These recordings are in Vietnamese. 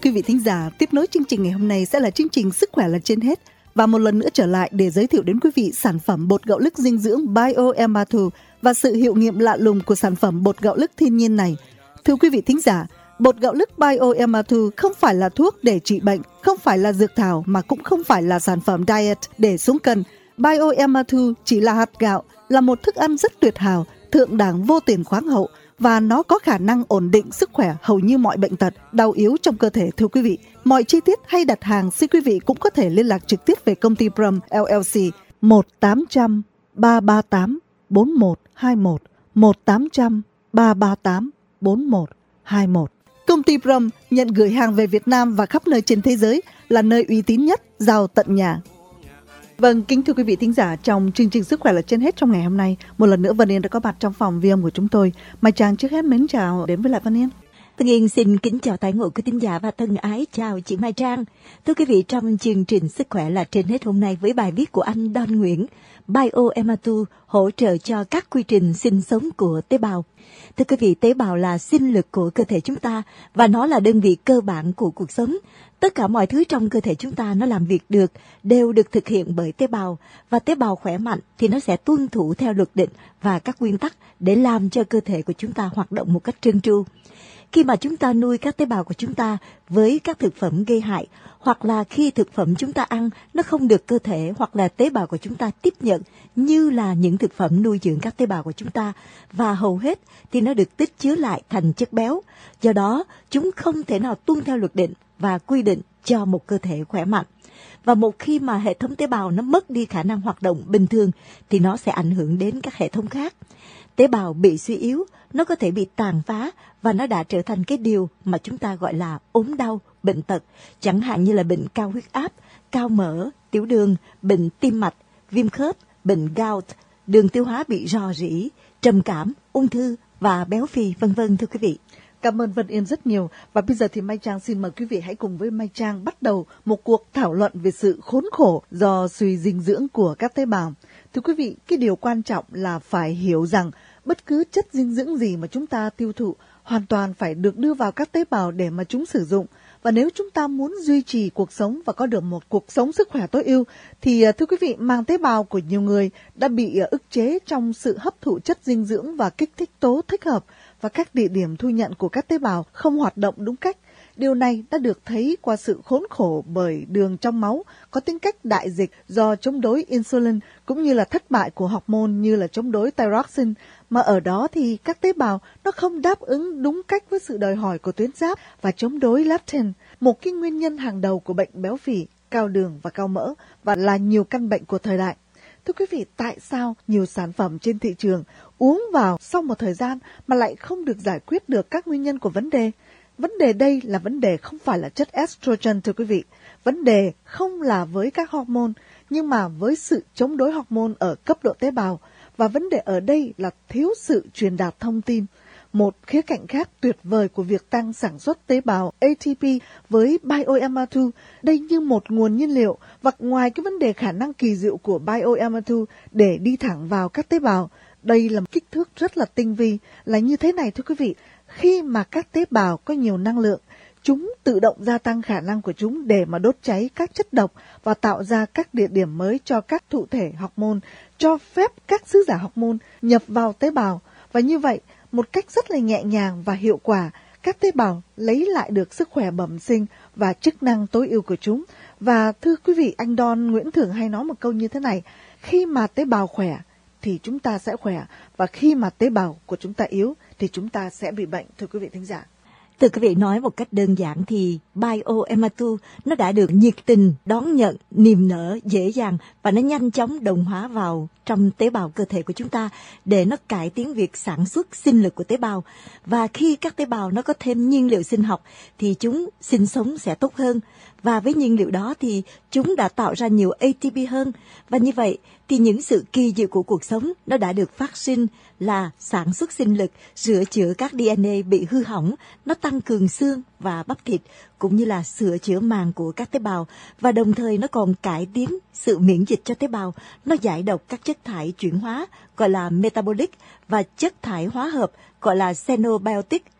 quý vị thính giả, tiếp nối chương trình ngày hôm nay sẽ là chương trình Sức khỏe là trên hết. Và một lần nữa trở lại để giới thiệu đến quý vị sản phẩm bột gạo lứt dinh dưỡng BioMR2 và sự hiệu nghiệm lạ lùng của sản phẩm bột gạo lứt thiên nhiên này. Thưa quý vị thính giả, bột gạo lứt BioMR2 không phải là thuốc để trị bệnh, không phải là dược thảo mà cũng không phải là sản phẩm diet để xuống cân. BioMR2 chỉ là hạt gạo, là một thức ăn rất tuyệt hảo, thượng đẳng vô tiền khoáng hậu và nó có khả năng ổn định sức khỏe hầu như mọi bệnh tật, đau yếu trong cơ thể. Thưa quý vị, mọi chi tiết hay đặt hàng xin quý vị cũng có thể liên lạc trực tiếp về công ty Prum LLC 1-800-338-4121 1-800-338-4121. Công ty Prum nhận gửi hàng về Việt Nam và khắp nơi trên thế giới, là nơi uy tín nhất, giao tận nhà. Vâng, kính thưa quý vị thính giả, trong chương trình Sức khỏe là trên hết trong ngày hôm nay, một lần nữa Vân Yên đã có mặt trong phòng ghi âm của chúng tôi. Mai Trang trước hết mến chào đến với lại Vân Yên. Vân Yên xin kính chào tái ngộ quý thính giả và thân ái chào chị Mai Trang. Thưa quý vị, trong chương trình Sức khỏe là trên hết hôm nay với bài viết của anh Don Nguyễn, BioMR2 hỗ trợ cho các quy trình sinh sống của tế bào. Thưa quý vị, tế bào là sinh lực của cơ thể chúng ta và nó là đơn vị cơ bản của cuộc sống. Tất cả mọi thứ trong cơ thể chúng ta nó làm việc được đều được thực hiện bởi tế bào, và tế bào khỏe mạnh thì nó sẽ tuân thủ theo luật định và các nguyên tắc để làm cho cơ thể của chúng ta hoạt động một cách trơn tru. Khi mà chúng ta nuôi các tế bào của chúng ta với các thực phẩm gây hại, hoặc là khi thực phẩm chúng ta ăn nó không được cơ thể hoặc là tế bào của chúng ta tiếp nhận như là những thực phẩm nuôi dưỡng các tế bào của chúng ta, và hầu hết thì nó được tích chứa lại thành chất béo. Do đó, chúng không thể nào tuân theo luật định và quy định cho một cơ thể khỏe mạnh. Và một khi mà hệ thống tế bào nó mất đi khả năng hoạt động bình thường thì nó sẽ ảnh hưởng đến các hệ thống khác. Tế bào bị suy yếu, nó có thể bị tàn phá và nó đã trở thành cái điều mà chúng ta gọi là ốm đau, bệnh tật, chẳng hạn như là bệnh cao huyết áp, cao mỡ, tiểu đường, bệnh tim mạch, viêm khớp, bệnh gout, đường tiêu hóa bị rò rỉ, trầm cảm, ung thư và béo phì, vân vân thưa quý vị. Cảm ơn Vân Yên rất nhiều. Và bây giờ thì Mai Trang xin mời quý vị hãy cùng với Mai Trang bắt đầu một cuộc thảo luận về sự khốn khổ do suy dinh dưỡng của các tế bào. Thưa quý vị, cái điều quan trọng là phải hiểu rằng bất cứ chất dinh dưỡng gì mà chúng ta tiêu thụ hoàn toàn phải được đưa vào các tế bào để mà chúng sử dụng. Và nếu chúng ta muốn duy trì cuộc sống và có được một cuộc sống sức khỏe tối ưu thì thưa quý vị, màng tế bào của nhiều người đã bị ức chế trong sự hấp thụ chất dinh dưỡng và kích thích tố thích hợp, và các địa điểm thu nhận của các tế bào không hoạt động đúng cách. Điều này đã được thấy qua sự khốn khổ bởi đường trong máu có tính cách đại dịch do chống đối insulin, cũng như là thất bại của hormone như là chống đối thyroxine, mà ở đó thì các tế bào nó không đáp ứng đúng cách với sự đòi hỏi của tuyến giáp, và chống đối leptin, một cái nguyên nhân hàng đầu của bệnh béo phì, cao đường và cao mỡ, và là nhiều căn bệnh của thời đại. Thưa quý vị, tại sao nhiều sản phẩm trên thị trường uống vào sau một thời gian mà lại không được giải quyết được các nguyên nhân của vấn đề? Vấn đề đây là vấn đề không phải là chất estrogen thưa quý vị. Vấn đề không là với các hormone, nhưng mà với sự chống đối hormone ở cấp độ tế bào. Và vấn đề ở đây là thiếu sự truyền đạt thông tin. Một khía cạnh khác tuyệt vời của việc tăng sản xuất tế bào ATP với BioMR2, đây như một nguồn nhiên liệu, và ngoài cái vấn đề khả năng kỳ diệu của BioMR2 để đi thẳng vào các tế bào, đây là một kích thước rất là tinh vi, là như thế này thưa quý vị. Khi mà các tế bào có nhiều năng lượng, chúng tự động gia tăng khả năng của chúng để mà đốt cháy các chất độc và tạo ra các địa điểm mới cho các thụ thể hormone, cho phép các sứ giả hormone nhập vào tế bào. Và như vậy, một cách rất là nhẹ nhàng và hiệu quả, các tế bào lấy lại được sức khỏe bẩm sinh và chức năng tối ưu của chúng. Và thưa quý vị, anh Don Nguyễn thường hay nói một câu như thế này: khi mà tế bào khỏe thì chúng ta sẽ khỏe, và khi mà tế bào của chúng ta yếu thì chúng ta sẽ bị bệnh, thưa quý vị thính giả. Thưa quý vị, nói một cách đơn giản thì BioMR2 nó đã được nhiệt tình đón nhận, niềm nở, dễ dàng và nó nhanh chóng đồng hóa vào trong tế bào cơ thể của chúng ta để nó cải tiến việc sản xuất sinh lực của tế bào. Và khi các tế bào nó có thêm nhiên liệu sinh học thì chúng sinh sống sẽ tốt hơn. Và với nhiên liệu đó thì chúng đã tạo ra nhiều ATP hơn. Và như vậy thì những sự kỳ diệu của cuộc sống nó đã được phát sinh là sản xuất sinh lực, sửa chữa các DNA bị hư hỏng, nó tăng cường xương và bắp thịt, cũng như là sửa chữa màng của các tế bào, và đồng thời nó còn cải tiến sự miễn dịch cho tế bào. Nó giải độc các chất thải chuyển hóa gọi là metabolic và chất thải hóa hợp gọi là xenobiotic.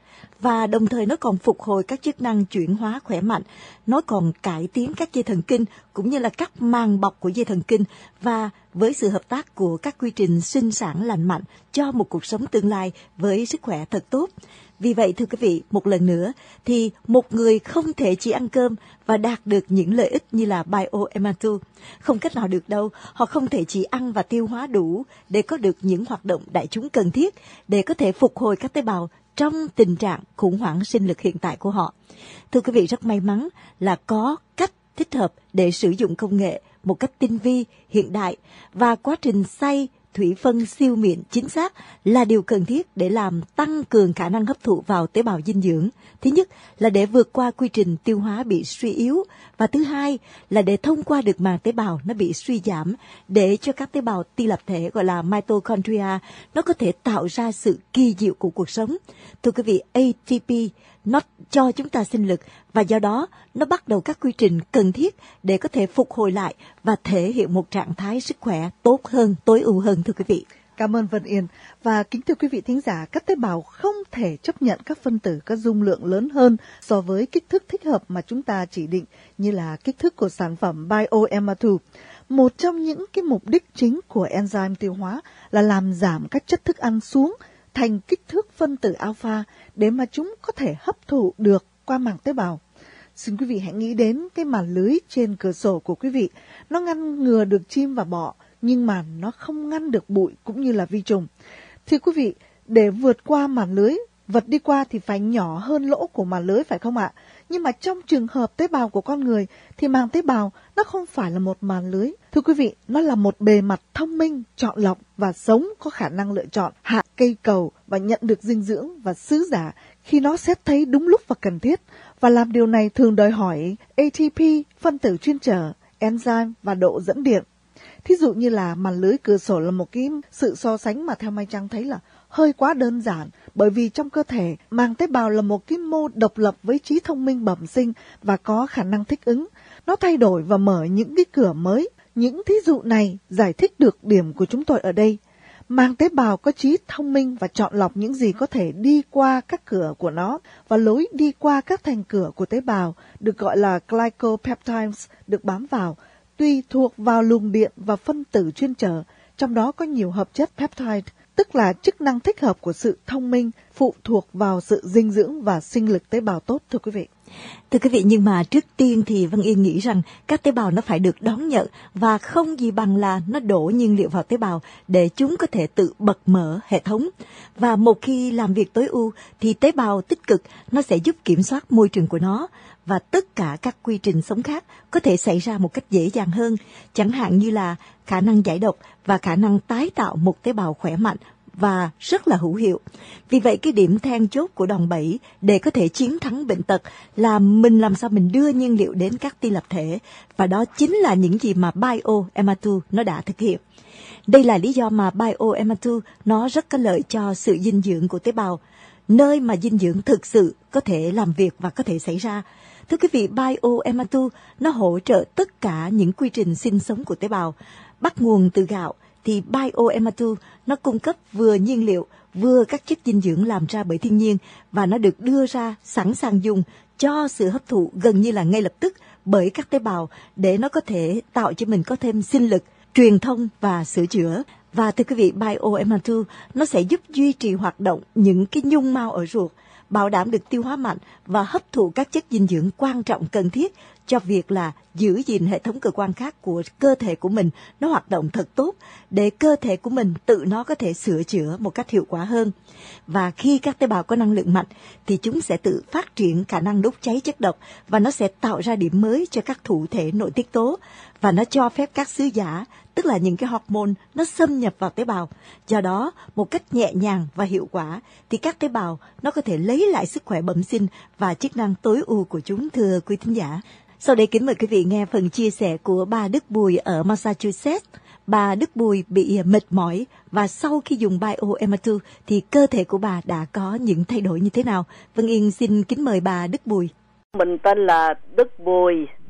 và đồng thời nó còn phục hồi các chức năng chuyển hóa khỏe mạnh, nó còn cải tiến các dây thần kinh cũng như là các màng bọc của dây thần kinh, và với sự hợp tác của các quy trình sinh sản lành mạnh cho một cuộc sống tương lai với sức khỏe thật tốt. Vì vậy thưa quý vị, một lần nữa thì một người không thể chỉ ăn cơm và đạt được những lợi ích như là BioEma2. Không cách nào được đâu, họ không thể chỉ ăn và tiêu hóa đủ để có được những hoạt động đại chúng cần thiết để có thể phục hồi các tế bào trong tình trạng khủng hoảng sinh lực hiện tại của họ. Thưa quý vị, rất may mắn là có cách thích hợp để sử dụng công nghệ một cách tinh vi, hiện đại, và quá trình xay thủy phân siêu mịn chính xác là điều cần thiết để làm tăng cường khả năng hấp thụ vào tế bào dinh dưỡng. Thứ nhất là để vượt qua quy trình tiêu hóa bị suy yếu, và thứ hai là để thông qua được màng tế bào nó bị suy giảm, để cho các tế bào ti lập thể gọi là mitochondria nó có thể tạo ra sự kỳ diệu của cuộc sống. Thưa quý vị, ATP nó cho chúng ta sinh lực, và do đó nó bắt đầu các quy trình cần thiết để có thể phục hồi lại và thể hiện một trạng thái sức khỏe tốt hơn, tối ưu hơn thưa quý vị. Cảm ơn Vân Yên. Và kính thưa quý vị thính giả, các tế bào không thể chấp nhận các phân tử có dung lượng lớn hơn so với kích thước thích hợp mà chúng ta chỉ định, như là kích thước của sản phẩm BioEma2. Một trong những cái mục đích chính của enzyme tiêu hóa là làm giảm các chất thức ăn xuống thành kích thước phân tử alpha để mà chúng có thể hấp thụ được qua màng tế bào. Xin quý vị hãy nghĩ đến cái màn lưới trên cửa sổ của quý vị. Nó ngăn ngừa được chim và bọ, nhưng mà nó không ngăn được bụi cũng như là vi trùng. Thưa quý vị, để vượt qua màn lưới, vật đi qua thì phải nhỏ hơn lỗ của màn lưới, phải không ạ? Nhưng mà trong trường hợp tế bào của con người thì màng tế bào nó không phải là một màn lưới. Thưa quý vị, nó là một bề mặt thông minh, chọn lọc và sống, có khả năng lựa chọn, hạ cây cầu và nhận được dinh dưỡng và sứ giả khi nó xét thấy đúng lúc và cần thiết. Và làm điều này thường đòi hỏi ATP, phân tử chuyên trở, enzyme và độ dẫn điện. Thí dụ như là màn lưới cửa sổ là một cái sự so sánh mà theo Mai Trang thấy là hơi quá đơn giản, bởi vì trong cơ thể, màng tế bào là một cái mô độc lập với trí thông minh bẩm sinh và có khả năng thích ứng. Nó thay đổi và mở những cái cửa mới. Những thí dụ này giải thích được điểm của chúng tôi ở đây. Màng tế bào có trí thông minh và chọn lọc những gì có thể đi qua các cửa của nó, và lối đi qua các thành cửa của tế bào được gọi là glycopeptides được bám vào, tùy thuộc vào luồng điện và phân tử chuyên trở, trong đó có nhiều hợp chất peptide, tức là chức năng thích hợp của sự thông minh phụ thuộc vào sự dinh dưỡng và sinh lực tế bào tốt, thưa quý vị. Thưa quý vị, nhưng mà trước tiên thì Vân Yên nghĩ rằng các tế bào nó phải được đón nhận, và không gì bằng là nó đổ nhiên liệu vào tế bào để chúng có thể tự bật mở hệ thống. Và một khi làm việc tối ưu thì tế bào tích cực nó sẽ giúp kiểm soát môi trường của nó, và tất cả các quy trình sống khác có thể xảy ra một cách dễ dàng hơn, chẳng hạn như là khả năng giải độc và khả năng tái tạo một tế bào khỏe mạnh và rất là hữu hiệu. Vì vậy cái điểm then chốt của đòn bẩy để có thể chiến thắng bệnh tật là mình làm sao mình đưa nhiên liệu đến các ti lập thể, và đó chính là những gì mà BioEma2 nó đã thực hiện. Đây là lý do mà BioEma2 nó rất có lợi cho sự dinh dưỡng của tế bào, nơi mà dinh dưỡng thực sự có thể làm việc và có thể xảy ra. Thưa quý vị, BioEma2 nó hỗ trợ tất cả những quy trình sinh sống của tế bào. Bắt nguồn từ gạo thì BioEma2 nó cung cấp vừa nhiên liệu, vừa các chất dinh dưỡng làm ra bởi thiên nhiên, và nó được đưa ra sẵn sàng dùng cho sự hấp thụ gần như là ngay lập tức bởi các tế bào, để nó có thể tạo cho mình có thêm sinh lực, truyền thông và sửa chữa. Và thưa quý vị, BioEma2 nó sẽ giúp duy trì hoạt động những cái nhung mao ở ruột, bảo đảm được tiêu hóa mạnh và hấp thụ các chất dinh dưỡng quan trọng cần thiết cho việc là giữ gìn hệ thống cơ quan khác của cơ thể của mình nó hoạt động thật tốt, để cơ thể của mình tự nó có thể sửa chữa một cách hiệu quả hơn. Và khi các tế bào có năng lượng mạnh thì chúng sẽ tự phát triển khả năng đốt cháy chất độc, và nó sẽ tạo ra điểm mới cho các thụ thể nội tiết tố, và nó cho phép các sứ giả, tức là những cái hormone, nó xâm nhập vào tế bào. Do đó, một cách nhẹ nhàng và hiệu quả thì các tế bào nó có thể lấy lại sức khỏe bẩm sinh và chức năng tối ưu của chúng, thưa quý thính giả. Sau đây kính mời quý vị nghe phần chia sẻ của bà Đức Bùi ở Massachusetts. Bà Đức Bùi bị mệt mỏi, và sau khi dùng BioEma2 thì cơ thể của bà đã có những thay đổi như thế nào? Vân Yên xin kính mời bà Đức Bùi. Mình tên là Đức Bùi,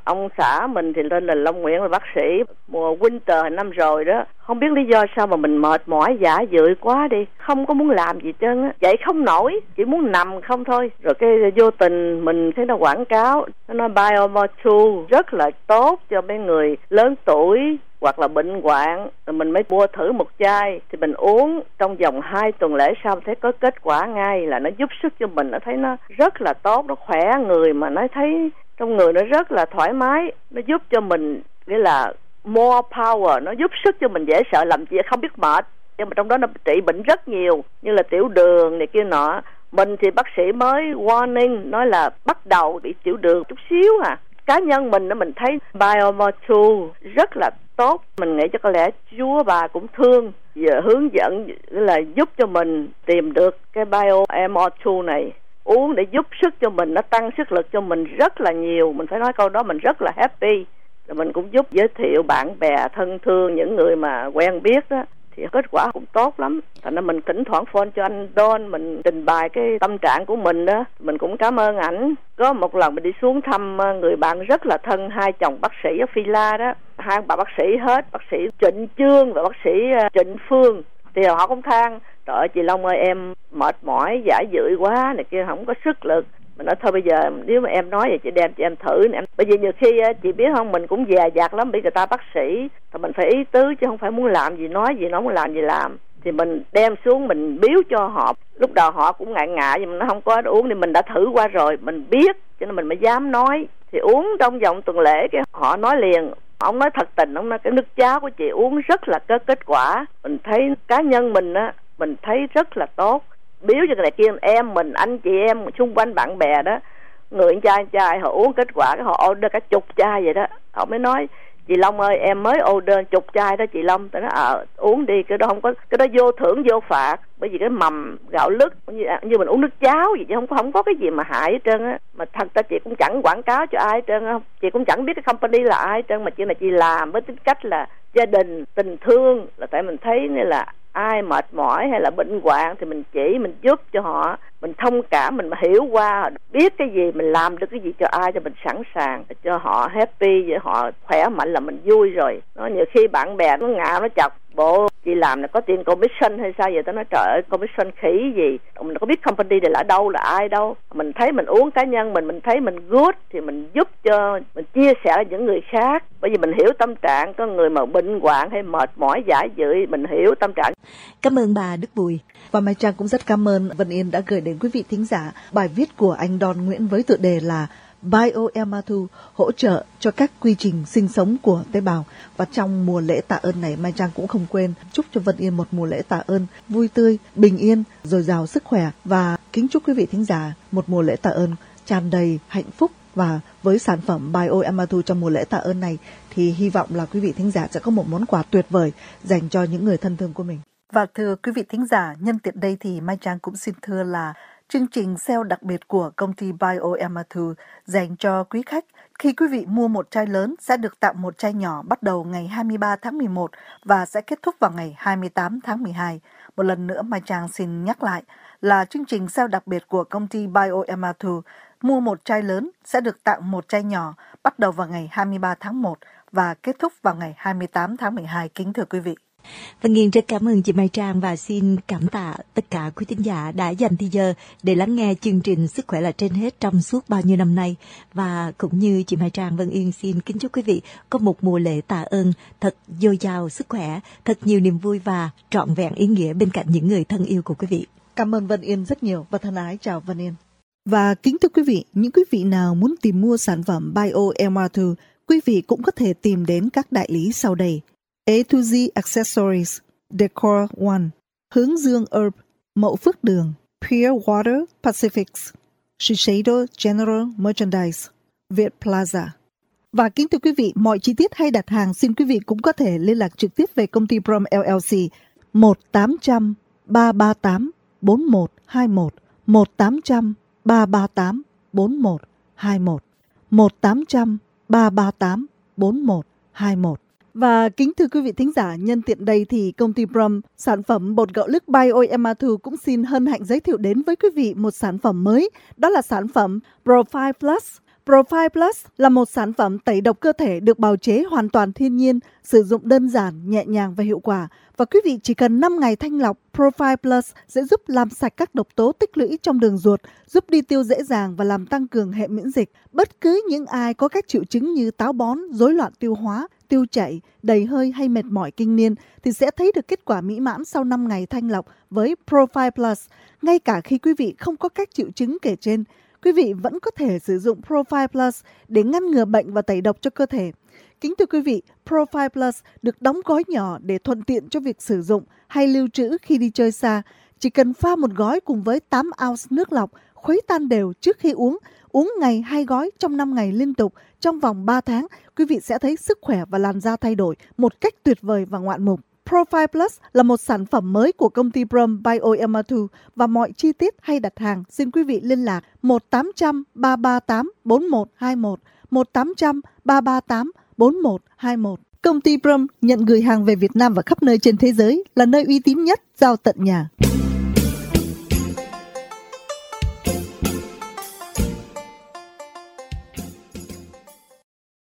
Ông xã mình thì lên là Long Nguyễn là bác sĩ. Mùa winter năm rồi đó, không biết lý do sao mà mình mệt mỏi dã dợi quá đi, không có muốn làm gì trơn á, dậy không nổi, chỉ muốn nằm không thôi. Rồi cái vô tình mình thấy nó quảng cáo, nó nói Biomotu rất là tốt cho mấy người lớn tuổi hoặc là bệnh hoạn. Rồi mình mới mua thử một chai, thì mình uống trong vòng 2 tuần lễ sau thấy có kết quả ngay, là nó giúp sức cho mình, nó thấy nó rất là tốt, nó khỏe người, mà nó thấy trong người nó rất là thoải mái, nó giúp cho mình nghĩa là more power, nó giúp sức cho mình dễ sợ làm gì không biết mệt, nhưng mà trong đó nó trị bệnh rất nhiều như là tiểu đường này kia nọ. Mình thì bác sĩ mới warning nói là bắt đầu bị tiểu đường chút xíu cá nhân mình mình thấy Biomotu rất là tốt. Mình nghĩ cho có lẽ Chúa bà cũng thương giờ hướng dẫn là giúp cho mình tìm được cái Biomotu này, uống để giúp sức cho mình, nó tăng sức lực cho mình rất là nhiều. Mình phải nói câu đó, mình rất là happy. Rồi mình cũng giúp giới thiệu bạn bè thân thương, những người mà quen biết đó, thì kết quả cũng tốt lắm. Thành ra mình thỉnh thoảng phone cho anh Don, mình trình bày cái tâm trạng của mình đó, mình cũng cảm ơn ảnh. Có một lần mình đi xuống thăm người bạn rất là thân, hai chồng bác sĩ ở Phi-la đó, hai bà bác sĩ hết, bác sĩ Trịnh Chương và bác sĩ Trịnh Phương, thì họ cũng than: trời ơi chị Long ơi, em mệt mỏi dã dợi quá này kia, không có sức lực. Mình nói thôi bây giờ nếu mà em nói vậy chị đem cho em thử nè. Bởi vì nhiều khi chị biết không, mình cũng dè dặt lắm, bị người ta bác sĩ thì mình phải ý tứ, chứ không phải muốn làm gì nói gì, nó muốn làm gì làm. Thì mình đem xuống mình biếu cho họ. Lúc đầu họ cũng ngại ngại, nhưng mà nó không có uống thì mình đã thử qua rồi, mình biết cho nên mình mới dám nói. Thì uống trong vòng tuần lễ cái họ nói liền, ông nói thật tình, ông nói cái nước cháo của chị uống rất là có kết quả. Mình thấy cá nhân mình á, mình thấy rất là tốt. Biếu cho người này kia, em mình, anh chị em xung quanh bạn bè đó, người trai họ uống kết quả, cái họ order cả chục chai vậy đó. Họ mới nói: chị Long ơi, em mới order chục chai đó chị Long. Tôi nói uống đi, cái đó không có, cái đó vô thưởng vô phạt. Bởi vì cái mầm gạo lứt như mình uống nước cháo vậy, chứ không có cái gì mà hại hết trơn á. Mà thật ra chị cũng chẳng quảng cáo cho ai hết trơn á, chị cũng chẳng biết cái company là ai hết trơn, mà chuyện là chị làm với tính cách là gia đình, tình thương, là tại mình thấy như là ai mệt mỏi hay là bệnh hoạn thì mình chỉ, mình giúp cho họ, mình thông cảm, mình hiểu qua, biết cái gì, mình làm được cái gì cho ai cho mình sẵn sàng, cho họ happy, với họ khỏe mạnh là mình vui rồi. Nó nhiều khi bạn bè nó ngạo, nó chọc: bộ chị làm là có tiền commission hay sao vậy? Tao nói trời ơi, commission khỉ gì, mình có biết company này là đâu, là ai đâu. Mình thấy mình uống cá nhân mình thấy mình good thì mình giúp cho, mình chia sẻ với những người khác. Bởi vì mình hiểu tâm trạng có người mà bệnh hoạn hay mệt mỏi dã dợi, mình hiểu tâm trạng. Cảm ơn bà Đức Bùi. Và Mai Trang cũng rất cảm ơn Vân Yên đã gửi đến quý vị thính giả bài viết của anh Don Nguyễn với tựa đề là Biomotu hỗ trợ cho các quy trình sinh sống của tế bào. Và trong mùa lễ tạ ơn này, Mai Trang cũng không quên chúc cho Vân Yên một mùa lễ tạ ơn vui tươi, bình yên, dồi dào sức khỏe, và kính chúc quý vị thính giả một mùa lễ tạ ơn tràn đầy hạnh phúc. Và với sản phẩm Biomotu trong mùa lễ tạ ơn này thì hy vọng là quý vị thính giả sẽ có một món quà tuyệt vời dành cho những người thân thương của mình. Và thưa quý vị thính giả, nhân tiện đây thì Mai Trang cũng xin thưa là chương trình sale đặc biệt của công ty Biomotu dành cho quý khách. Khi quý vị mua một chai lớn sẽ được tặng một chai nhỏ bắt đầu ngày 23 tháng 11 và sẽ kết thúc vào ngày 28 tháng 12. Một lần nữa Mai Trang xin nhắc lại là chương trình sale đặc biệt của công ty Biomotu. Mua một chai lớn sẽ được tặng một chai nhỏ bắt đầu vào ngày 23 tháng 1 và kết thúc vào ngày 28 tháng 12. Kính thưa quý vị. Vân Yên rất cảm ơn chị Mai Trang và xin cảm tạ tất cả quý thính giả đã dành thời giờ để lắng nghe chương trình Sức khỏe là trên hết trong suốt bao nhiêu năm nay. Và cũng như chị Mai Trang, Vân Yên xin kính chúc quý vị có một mùa lễ tạ ơn thật dồi dào sức khỏe, thật nhiều niềm vui và trọn vẹn ý nghĩa bên cạnh những người thân yêu của quý vị. Cảm ơn Vân Yên rất nhiều và thân ái chào Vân Yên. Và kính thưa quý vị, những quý vị nào muốn tìm mua sản phẩm Biomotu, quý vị cũng có thể tìm đến các đại lý sau đây: A to Z Accessories, Decor One, Hướng Dương Herb, Mậu Phước Đường, Pure Water Pacifics, Shiseido General Merchandise, Việt Plaza. Và kính thưa quý vị, mọi chi tiết hay đặt hàng xin quý vị cũng có thể liên lạc trực tiếp về công ty Prom LLC 1-800-338-4121, 1-800-338-4121, 1-800-338-4121. Và kính thưa quý vị thính giả, nhân tiện đây thì công ty Prom, sản phẩm bột gạo lứt Biomotu cũng xin hân hạnh giới thiệu đến với quý vị một sản phẩm mới, đó là sản phẩm Profile Plus. Profile Plus là một sản phẩm tẩy độc cơ thể được bào chế hoàn toàn thiên nhiên, sử dụng đơn giản, nhẹ nhàng và hiệu quả. Và quý vị chỉ cần 5 ngày thanh lọc, Profile Plus sẽ giúp làm sạch các độc tố tích lũy trong đường ruột, giúp đi tiêu dễ dàng và làm tăng cường hệ miễn dịch. Bất cứ những ai có các triệu chứng như táo bón, rối loạn tiêu hóa, tiêu chảy, đầy hơi hay mệt mỏi kinh niên thì sẽ thấy được kết quả mỹ mãn sau 5 ngày thanh lọc với Profile Plus. Ngay cả khi quý vị không có các triệu chứng kể trên, quý vị vẫn có thể sử dụng Profile Plus để ngăn ngừa bệnh và tẩy độc cho cơ thể. Kính thưa quý vị, Profile Plus được đóng gói nhỏ để thuận tiện cho việc sử dụng hay lưu trữ khi đi chơi xa. Chỉ cần pha một gói cùng với 8 ounce nước lọc, khuấy tan đều trước khi uống ngày 2 gói trong 5 ngày liên tục. Trong vòng 3 tháng, quý vị sẽ thấy sức khỏe và làn da thay đổi một cách tuyệt vời và ngoạn mục. Profile Plus là một sản phẩm mới của công ty Brom Bioema2 và mọi chi tiết hay đặt hàng xin quý vị liên lạc 1-800-338-4121, 1-800-338-4121. Công ty Brom nhận gửi hàng về Việt Nam và khắp nơi trên thế giới, là nơi uy tín nhất giao tận nhà.